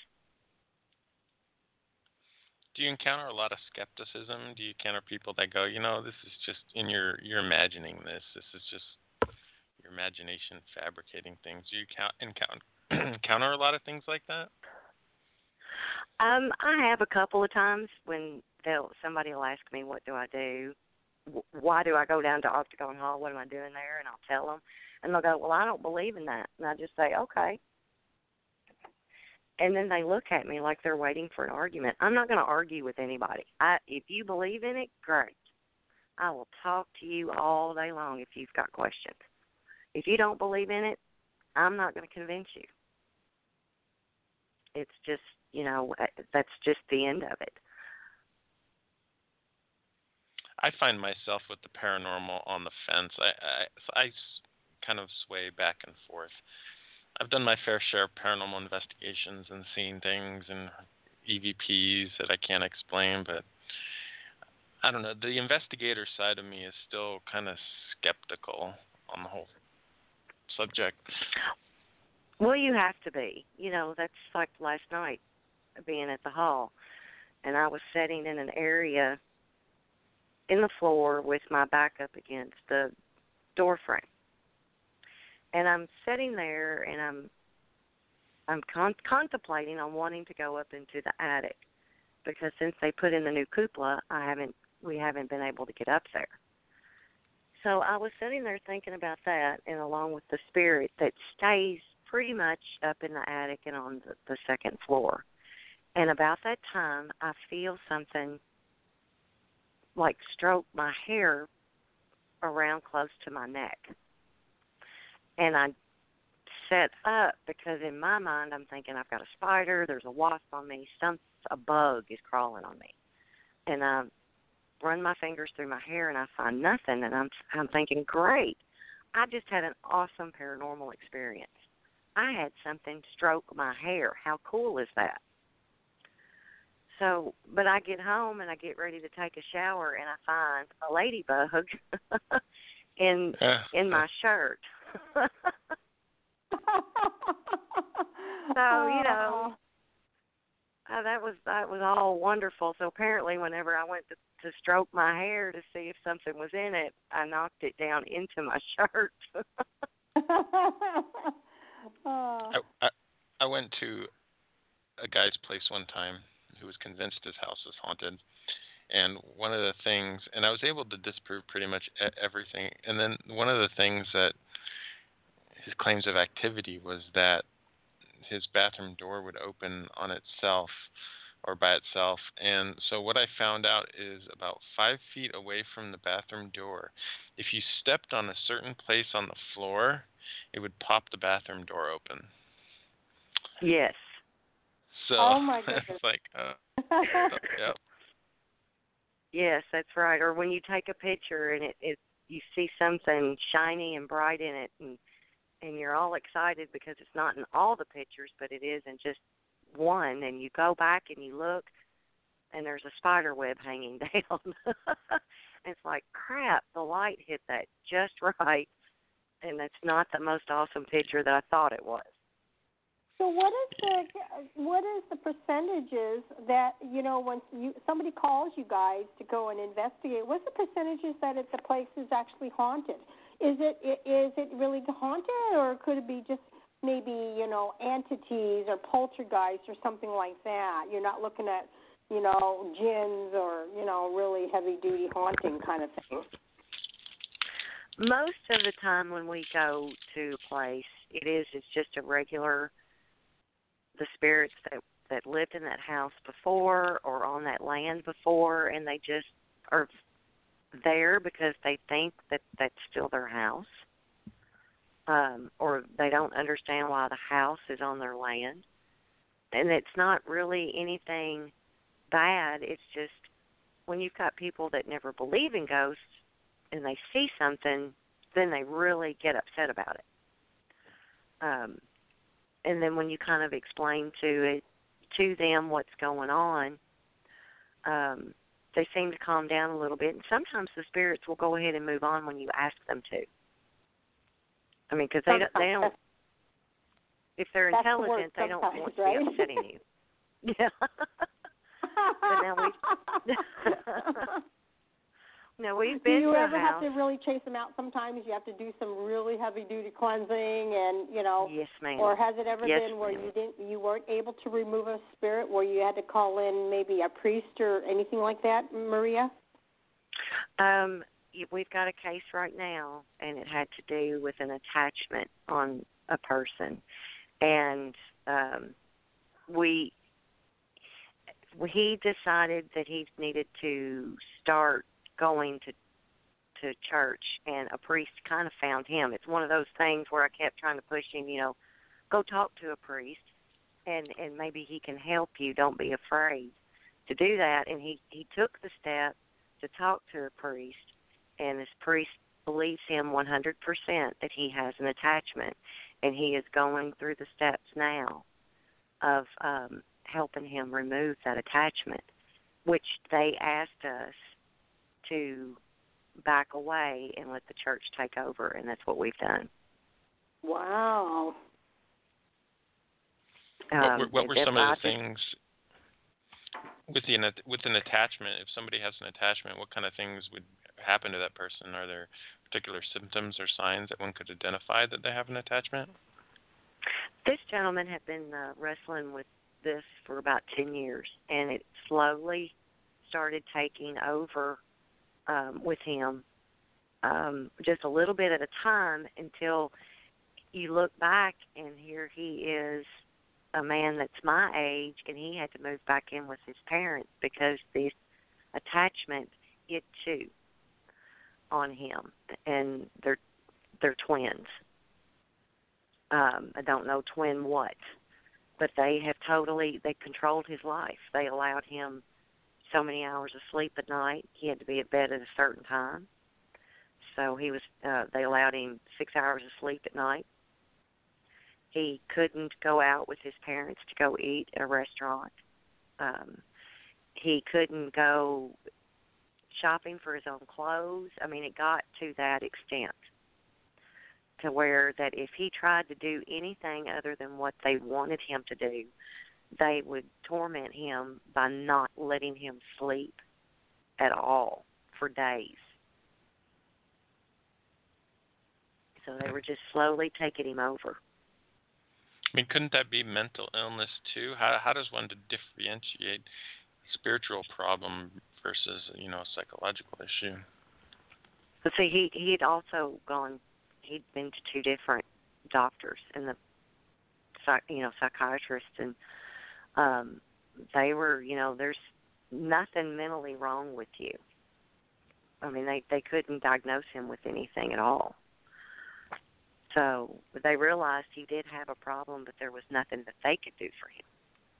Do you encounter a lot of skepticism? Do you encounter people that go, this is just you're imagining this. This is just your imagination fabricating things. Do you encounter a lot of things like that? I have a couple of times when somebody will ask me, what do I do? Why do I go down to Octagon Hall? What am I doing there? And I'll tell them. And they'll go, well, I don't believe in that. And I just say, okay. And then they look at me like they're waiting for an argument. I'm not going to argue with anybody. If you believe in it, great. I will talk to you all day long if you've got questions. If you don't believe in it, I'm not going to convince you. It's just, that's just the end of it. I find myself with the paranormal on the fence. I kind of sway back and forth. I've done my fair share of paranormal investigations and seen things and EVPs that I can't explain, but I don't know. The investigator side of me is still kind of skeptical on the whole subject. Well, you have to be. That's like last night being at the hall, and I was sitting in an area in the floor with my back up against the door frame. And I'm sitting there, and I'm contemplating on wanting to go up into the attic because since they put in the new cupola, we haven't been able to get up there. So I was sitting there thinking about that, and along with the spirit that stays pretty much up in the attic and on the second floor. And about that time, I feel something like stroke my hair around close to my neck. And I set up because in my mind I'm thinking I've got a spider, there's a wasp on me, a bug is crawling on me. And I run my fingers through my hair and I find nothing, and I'm thinking, great, I just had an awesome paranormal experience. I had something stroke my hair. How cool is that? So, but I get home and I get ready to take a shower and I find a ladybug in my shirt. So, that was all wonderful. So apparently whenever I went to stroke my hair to see if something was in it, I knocked it down into my shirt. I went to a guy's place one time who was convinced his house was haunted. And one of the things, and I was able to disprove pretty much everything. And then one of the things that his claims of activity was that his bathroom door would open on itself or by itself. And so what I found out is about 5 feet away from the bathroom door, if you stepped on a certain place on the floor, it would pop the bathroom door open. Yes. So oh my goodness. It's like, yep. Yes, that's right. Or when you take a picture and it you see something shiny and bright in it, and you're all excited because it's not in all the pictures, but it is in just one, and you go back and you look, and there's a spider web hanging down. It's like, crap, the light hit that just right, and it's not the most awesome picture that I thought it was. So what is the percentages that, when somebody calls you guys to go and investigate, what's the percentages that the place is actually haunted? Is it really haunted, or could it be just maybe, entities or poltergeists or something like that? You're not looking at, jinns or, really heavy-duty haunting kind of thing. Most of the time when we go to a place, it's just a regular, the spirits that lived in that house before or on that land before, and they just are there because they think that that's still their house, or they don't understand why the house is on their land. And it's not really anything bad. It's just when you've got people that never believe in ghosts and they see something, then they really get upset about it. And then when you kind of explain to them what's going on, they seem to calm down a little bit. And sometimes the spirits will go ahead and move on when you ask them to. I mean, because they don't. If they're intelligent, they don't want to be upsetting you. Yeah. But we've been to a house. Do you ever have to really chase them out? Sometimes you have to do some really heavy-duty cleansing, and Yes, ma'am. Or has it ever been where you weren't able to remove a spirit, where you had to call in maybe a priest or anything like that, Maria? We've got a case right now, and it had to do with an attachment on a person, and he decided that he needed to start going to church, and a priest kind of found him. It's one of those things where I kept trying to push him, go talk to a priest, and maybe he can help you. Don't be afraid to do that. And he took the step to talk to a priest, and this priest believes him 100% that he has an attachment, and he is going through the steps now of helping him remove that attachment, which they asked us to back away and let the church take over, and that's what we've done. Wow. What were some of the things with an attachment? If somebody has an attachment, what kind of things would happen to that person? Are there particular symptoms or signs that one could identify that they have an attachment? This gentleman had been wrestling with this for about 10 years, and it slowly started taking over with him, just a little bit at a time, until you look back and here he is, a man that's my age, and he had to move back in with his parents because this attachment hit too on him, and they're twins. I don't know twin what, but they controlled his life. They allowed him so many hours of sleep at night. He had to be at bed at a certain time. So they allowed him 6 hours of sleep at night. He couldn't go out with his parents to go eat at a restaurant. He couldn't go shopping for his own clothes. I mean, it got to that extent, to where that if he tried to do anything other than what they wanted him to do, they would torment him by not letting him sleep at all for days. So they were just slowly taking him over. I mean, couldn't that be mental illness too? How does one differentiate a spiritual problem versus, a psychological issue? But see, he'd also he'd been to two different doctors and the psychiatrists, and they were, there's nothing mentally wrong with you. I mean, they couldn't diagnose him with anything at all. So they realized he did have a problem, but there was nothing that they could do for him.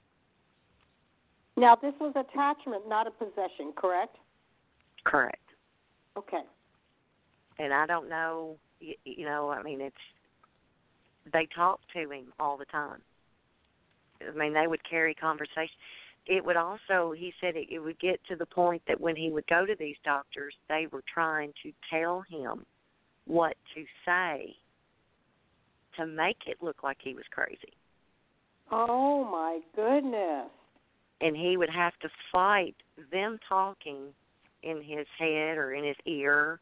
Now, this was attachment, not a possession, correct? Correct. Okay. And I don't know, I mean, they talk to him all the time. I mean, they would carry conversation. It would also, he said, it would get to the point that when he would go to these doctors, they were trying to tell him what to say to make it look like he was crazy. Oh, my goodness. And he would have to fight them talking in his head or in his ear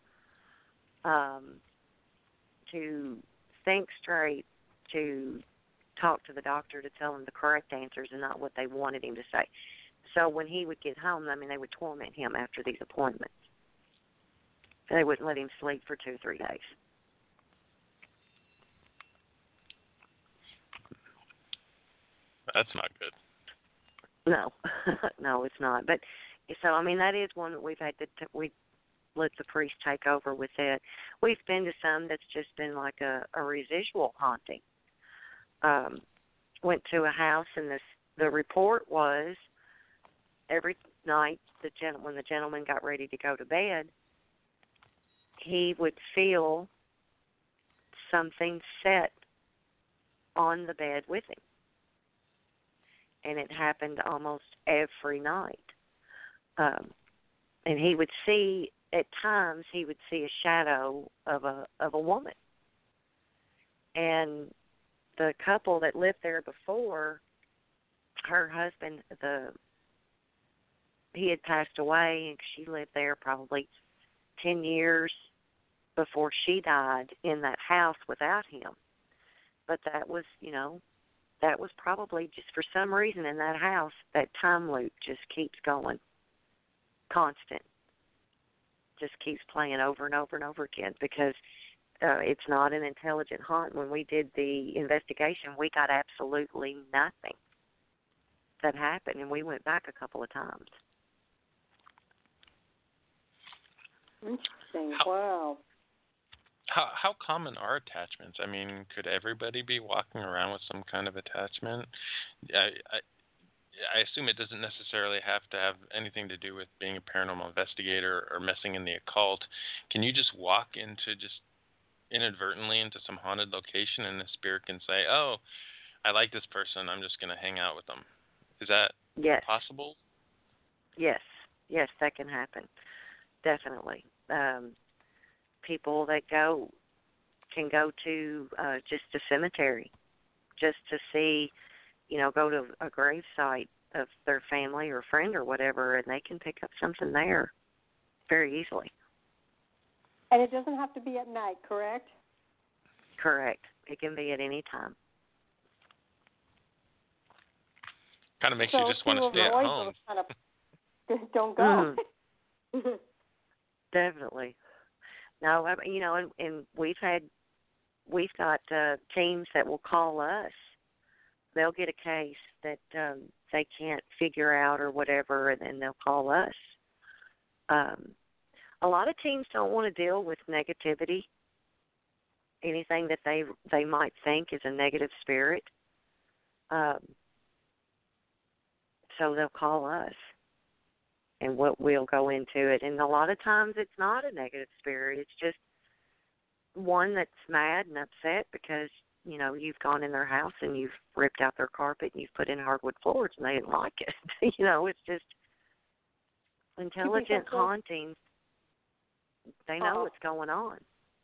to think straight, to talk to the doctor to tell him the correct answers and not what they wanted him to say. So when he would get home, I mean, they would torment him after these appointments. They wouldn't let him sleep for 2-3 days. That's not good. No, no, it's not. But so I mean, that is one that we've had to we let the priest take over with it. We've been to some that's just been like a residual haunting. Went to a house, and the report was every night when the gentleman got ready to go to bed, he would feel something set on the bed with him. And it happened almost every night. And he would see, at times, he would see a shadow of a woman. And the couple that lived there before, her husband, he had passed away, and she lived there probably 10 years before she died in that house without him. But that was, that was probably just for some reason in that house, that time loop just keeps going, constant, just keeps playing over and over and over again because it's not an intelligent haunt. When we did the investigation, we got absolutely nothing that happened, and we went back a couple of times. Interesting. Wow. How common are attachments? I mean, could everybody be walking around with some kind of attachment? I assume it doesn't necessarily have to have anything to do with being a paranormal investigator or messing in the occult. Can you just walk into just inadvertently into some haunted location and the spirit can say, oh, I like this person, I'm just going to hang out with them? Is that possible? Yes, that can happen. Definitely. People that can go to just a cemetery just to see, go to a grave site of their family or friend or whatever, and they can pick up something there very easily. And it doesn't have to be at night, correct? Correct. It can be at any time. Kind of makes you just want to stay at home. Kind of, don't go. Mm-hmm. Definitely. No, and we've got teams that will call us. They'll get a case that they can't figure out or whatever, and then they'll call us. A lot of teams don't want to deal with negativity, anything that they might think is a negative spirit. So they'll call us, and we'll go into it. And a lot of times it's not a negative spirit. It's just one that's mad and upset because, you've gone in their house and you've ripped out their carpet and you've put in hardwood floors and they didn't like it. It's just intelligent hauntings. They know what's going on.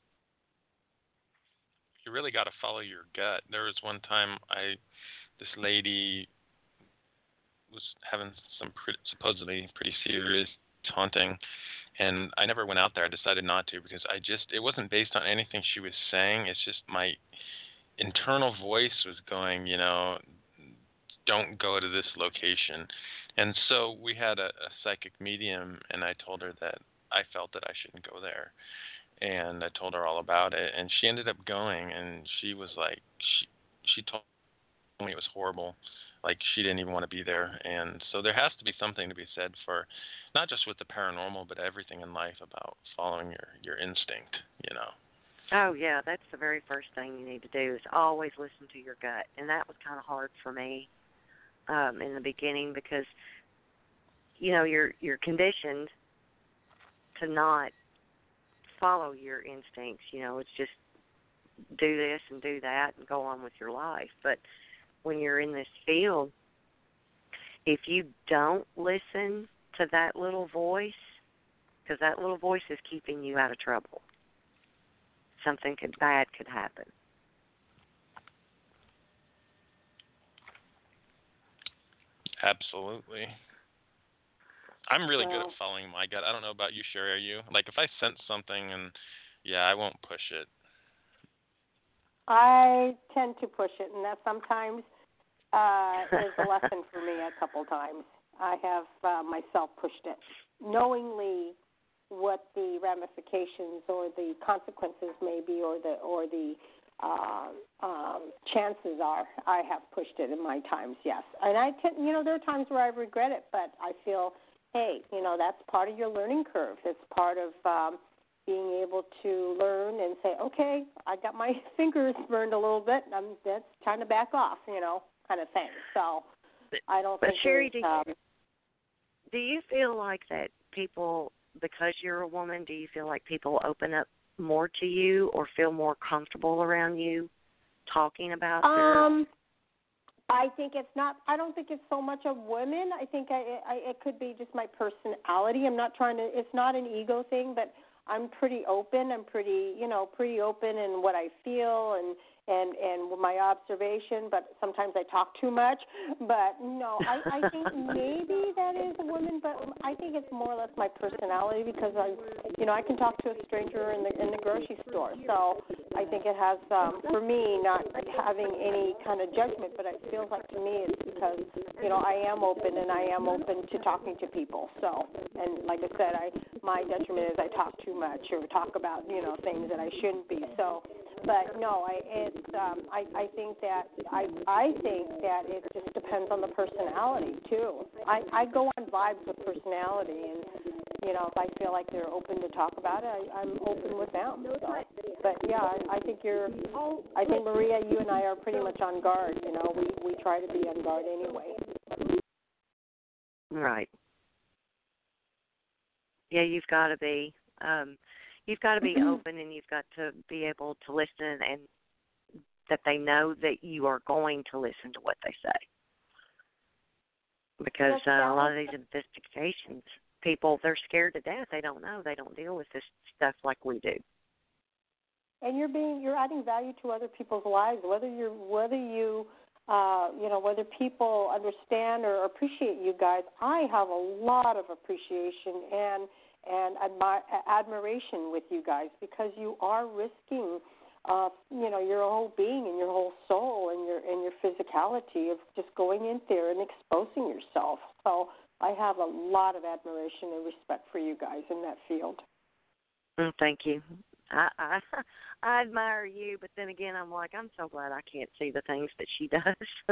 You really got to follow your gut. There was one time this lady was having some supposedly pretty serious haunting, and I never went out there. I decided not to because it wasn't based on anything she was saying. It's just my internal voice was going, don't go to this location. And so we had a psychic medium, and I told her that I felt that I shouldn't go there. And I told her all about it, and she ended up going, and she was like, she told me it was horrible. Like, she didn't even want to be there. And so there has to be something to be said for, not just with the paranormal, but everything in life about following your instinct, Oh, yeah, that's the very first thing you need to do is always listen to your gut. And that was kind of hard for me in the beginning because, you're conditioned to not follow your instincts. It's just do this and do that and go on with your life. But when you're in this field, if you don't listen to that little voice, because that little voice is keeping you out of trouble, something bad could happen. Absolutely. I'm really good at following my gut. I don't know about you, Sherry. Are you? Like, if I sense something and, I won't push it. I tend to push it, and that sometimes is a lesson for me a couple times. I have myself pushed it, knowingly what the ramifications or the consequences may be, or the chances are. I have pushed it in my times, yes. And I tend, there are times where I regret it, but I feel, hey, that's part of your learning curve. It's part of being able to learn and say, okay, I got my fingers burned a little bit, and that's time to back off, kind of thing. So I don't think. But Sherry, do you feel like that people, because you're a woman, do you feel like people open up more to you or feel more comfortable around you talking about their... I think it's not. I don't think it's so much of women. I think it could be just my personality. I'm not trying to. It's not an ego thing, but I'm pretty open. I'm pretty open in what I feel and my observation. But sometimes I talk too much. But no, I think maybe that is a woman. But I think it's more or less my personality, because I can talk to a stranger in the grocery store. So I think it has, for me, not having any kind of judgment, but it feels like to me it's because, I am open, and I am open to talking to people. So, and like I said, my detriment is I talk too much or talk about, things that I shouldn't be. So, but no, I think that it just depends on the personality too. I go on vibes with personality, and if I feel like they're open to talk about it, I'm open with them. So. But yeah, I think Maria, you and I are pretty much on guard. We try to be on guard anyway. Right. Yeah, you've got to be. You've got to be open, and you've got to be able to listen, and that they know that you are going to listen to what they say. Because a lot of these investigations, people, they're scared to death. They don't know. They don't deal with this stuff like we do. And you're adding value to other people's lives, whether people understand or appreciate you guys. I have a lot of appreciation and admiration with you guys, because you are risking, your whole being and your whole soul and your physicality of just going in there and exposing yourself. So I have a lot of admiration and respect for you guys in that field. Thank you. I admire you, but then again, I'm like, I'm so glad I can't see the things that she does.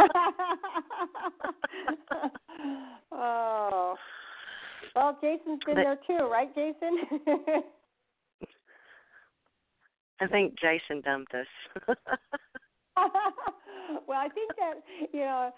Oh. Well, Jason's been there too, right, Jason? I think Jason dumped us. Well, I think that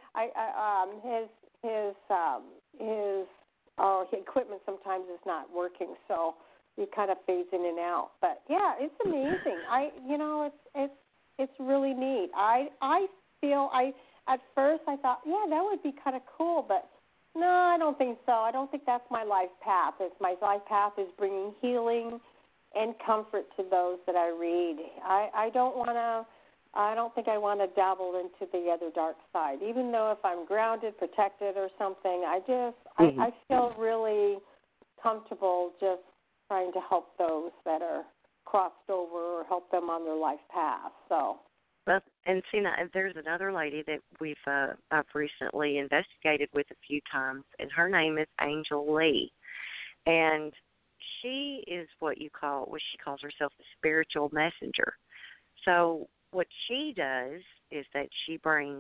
his equipment sometimes is not working, so he kind of fades in and out. But yeah, it's amazing. It's really neat. I feel at first I thought, yeah, that would be kind of cool, but no, I don't think so. I don't think that's my life path. My life path is bringing healing and comfort to those that I read. I don't think I want to dabble into the other dark side. Even though if I'm grounded, protected, or something, I feel really comfortable just trying to help those that are crossed over or help them on their life path. So. Well, and see, now, there's another lady that I've recently investigated with a few times, and her name is Angel Lee, and she is what she calls herself a spiritual messenger. So what she does is that she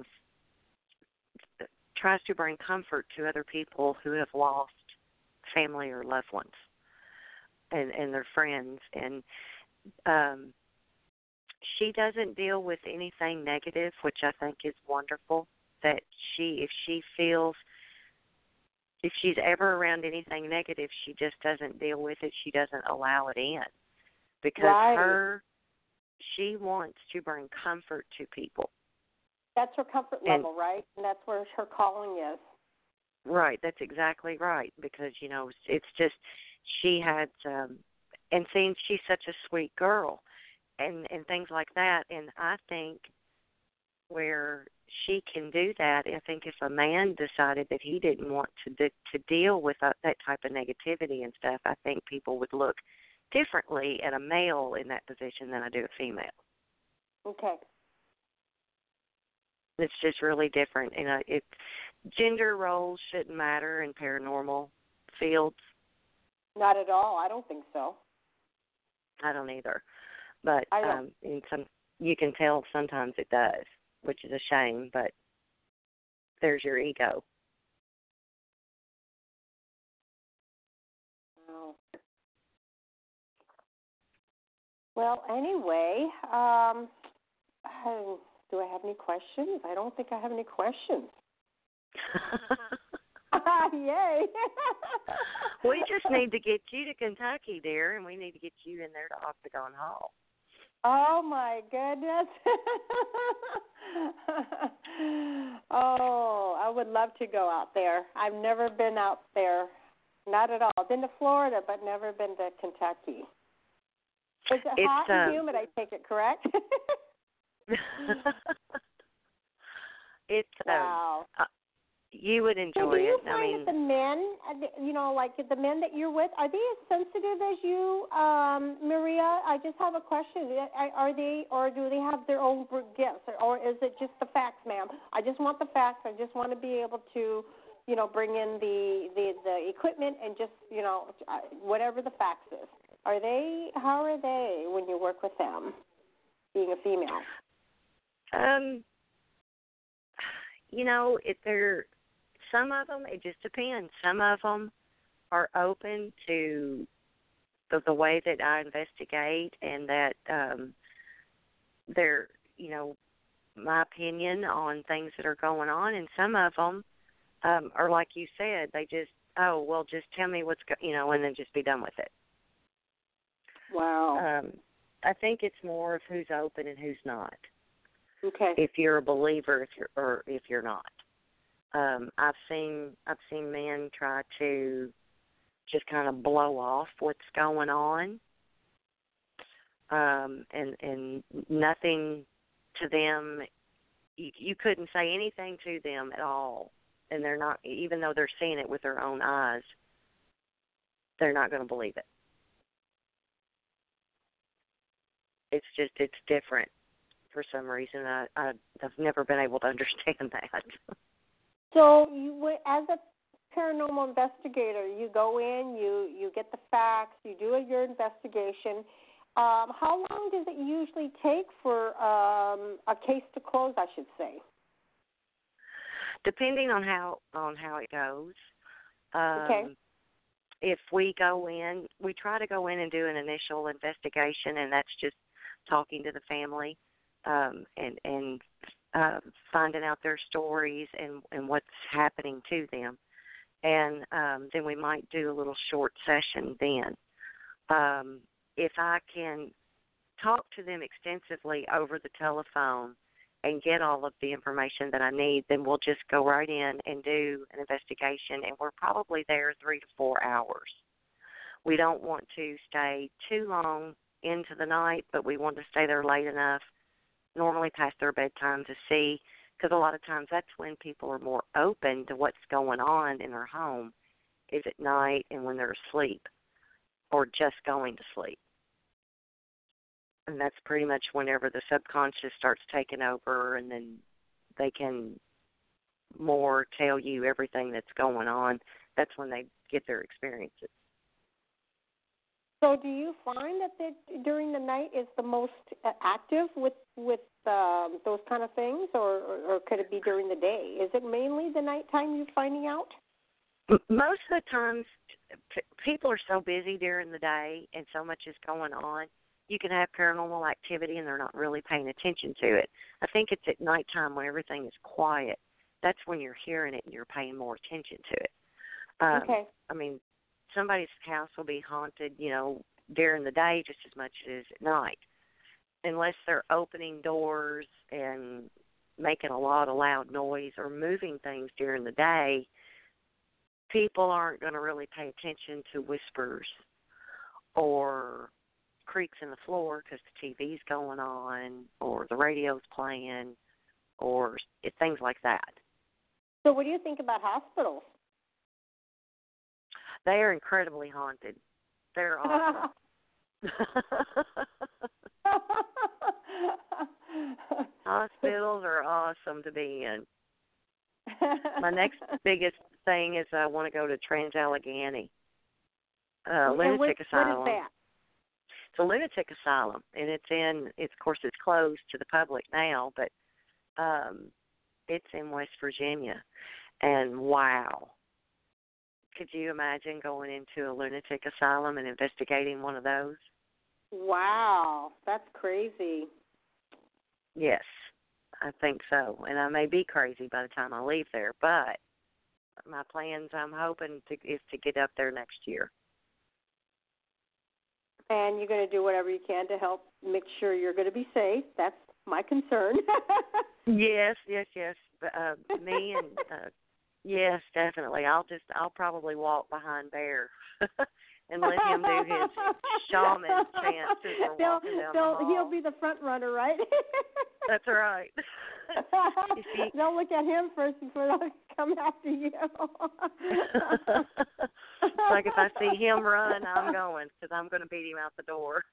tries to bring comfort to other people who have lost family or loved ones and their friends, and she doesn't deal with anything negative, which I think is wonderful. That if she's ever around anything negative, she just doesn't deal with it. She doesn't allow it in. because Right. she wants to bring comfort to people. That's her comfort And level, right? And that's where her calling is. right, that's exactly right, because it's just she had and seeing she's such a sweet girl and things like that, and I think where she can do that, I think if a man decided that he didn't want to deal with that type of negativity and stuff, I think people would look differently at a male in that position than I do a female. Okay. It's just really different. Gender roles shouldn't matter in paranormal fields. Not at all. I don't think so. I don't either. But I don't. you can tell sometimes it does, which is a shame, but there's your ego. Oh. Well, anyway, do I have any questions? I don't think I have any questions. Yay! We just need to get you to Kentucky, dear, and we need to get you in there to Octagon Hall. Oh, my goodness. Oh, I would love to go out there. I've never been out there. Not at all. I've been to Florida, but never been to Kentucky. Is it hot and humid, I take it, correct? It's wow. You would enjoy so do you it. find that the men, like the men that you're with, are they as sensitive as you, Maria? I just have a question. Are they, or do they have their own gifts, or is it just the facts, ma'am? I just want the facts. I just want to be able to, bring in the equipment and just, whatever the facts is. How are they when you work with them, being a female? Some of them, it just depends. Some of them are open to the way that I investigate and that they're, my opinion on things that are going on. And some of them are like you said, they just, just tell me what's and then just be done with it. Wow. I think it's more of who's open and who's not. Okay. If you're a believer, if you're not. I've seen men try to just kind of blow off what's going on, and nothing to them. You couldn't say anything to them at all, and they're not, even though they're seeing it with their own eyes, they're not going to believe it. It's different for some reason. I've never been able to understand that. So, as a paranormal investigator, you go in, you get the facts, you do your investigation. How long does it usually take for a case to close, I should say? Depending on how it goes. Okay. If we go in, we try to go in and do an initial investigation, and that's just talking to the family and finding out their stories and what's happening to them. And then we might do a little short session then. If I can talk to them extensively over the telephone and get all of the information that I need, then we'll just go right in and do an investigation, and we're probably there 3 to 4 hours. We don't want to stay too long into the night, but we want to stay there late enough, normally past their bedtime, to see, because a lot of times that's when people are more open to what's going on in their home, is at night and when they're asleep or just going to sleep. And that's pretty much whenever the subconscious starts taking over, and then they can more tell you everything that's going on. That's when they get their experiences. So do you find that during the night is the most active with those kind of things, or could it be during the day? Is it mainly the nighttime you're finding out? Most of the times, people are so busy during the day and so much is going on. You can have paranormal activity and they're not really paying attention to it. I think it's at nighttime when everything is quiet. That's when you're hearing it and you're paying more attention to it. Okay. I mean, somebody's house will be haunted, during the day just as much as it is at night. Unless they're opening doors and making a lot of loud noise or moving things during the day, people aren't going to really pay attention to whispers or creaks in the floor because the TV's going on or the radio's playing or things like that. So what do you think about hospitals? They are incredibly haunted. They're awesome. Hospitals are awesome to be in. My next biggest thing is I want to go to Trans-Allegheny lunatic asylum. What is that? It's a lunatic asylum, and of course, it's closed to the public now, but it's in West Virginia. And wow, could you imagine going into a lunatic asylum and investigating one of those? Wow, that's crazy. Yes, I think so. And I may be crazy by the time I leave there, but my plans, I'm hoping, is to get up there next year. And you're going to do whatever you can to help make sure you're going to be safe. That's my concern. Yes. Me and yes, definitely. I'll probably walk behind Bear and let him do his shaman chants as we're walking down the hall. He'll be the front runner, right? That's right. They'll look at him first before they'll come after you. It's like if I see him run, I'm going because I'm going to beat him out the door.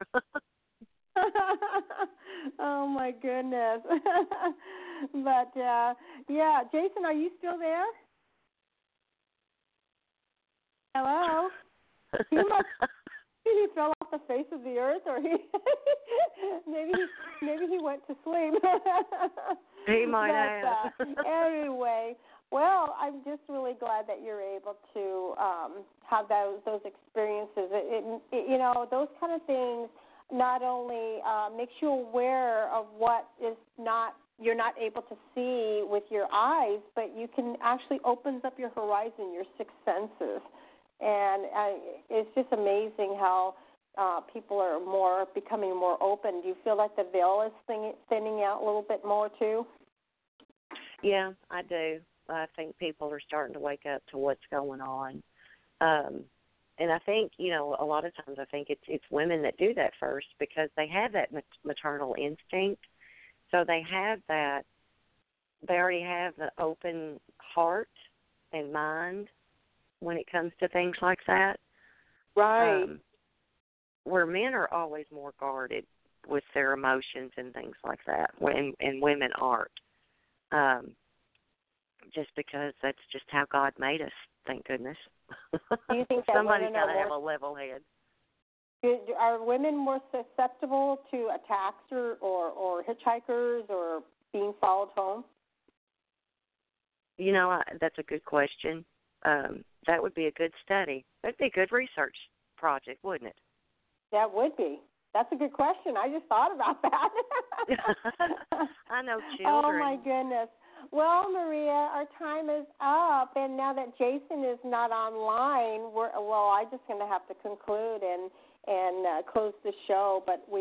Oh, my goodness. But, yeah, Jason, are you still there? Hello? He fell off the face of the earth, or maybe he went to sleep. He might have. Anyway, well, I'm just really glad that you're able to have those experiences. Those kind of things not only makes you aware of what you're not able to see with your eyes, but you can actually opens up your horizon, your sixth senses. And it's just amazing how people are becoming more open. Do you feel like the veil is thinning out a little bit more too? Yeah, I do. I think people are starting to wake up to what's going on. And I think, a lot of times I think it's women that do that first because they have that maternal instinct. So they have that. They already have the open heart and mind when it comes to things like that. Right. Where men are always more guarded with their emotions and things like that, and women aren't. Just because that's just how God made us, thank goodness. Do you think that somebody's got to have a level head? Are women more susceptible to attacks or hitchhikers or being followed home? That's a good question. That would be a good study. That'd be a good research project, wouldn't it? That would be. That's a good question. I just thought about that. I know children. Oh, my goodness. Well, Maria, our time is up, and now that Jason is not online, I'm just going to have to conclude and close the show. But we